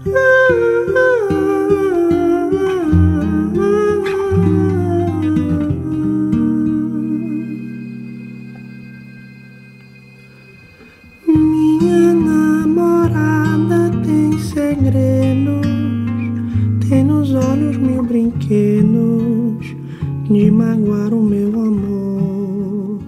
Minha namorada tem segredos, tem nos olhos mil brinquedos de magoar o meu amor.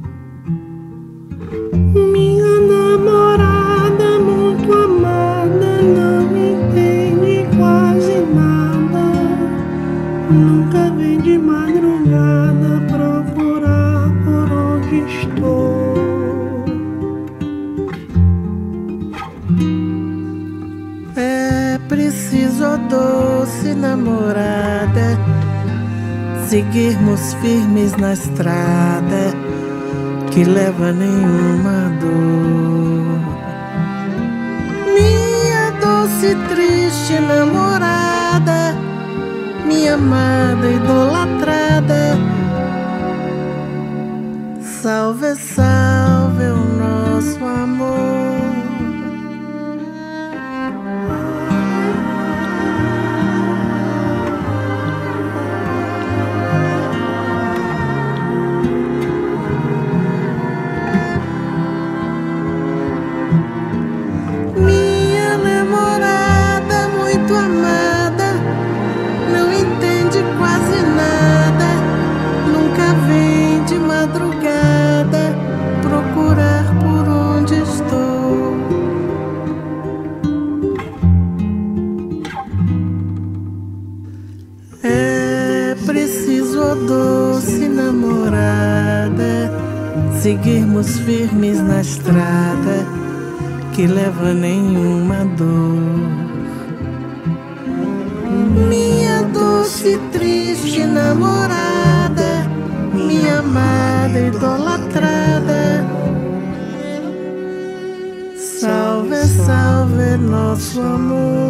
Minha namorada muito amada não entende quase nada, nunca vem de madrugada procurar por onde estou. É preciso, ó doce namorada, seguirmos firmes na estrada que leva nenhuma dor. Minha doce triste namorada, minha amada idolatrada, salve, salve o nosso amor. Doce namorada, seguirmos firmes na estrada que leva nenhuma dor. Minha doce triste namorada, minha amada idolatrada, salve, salve nosso amor.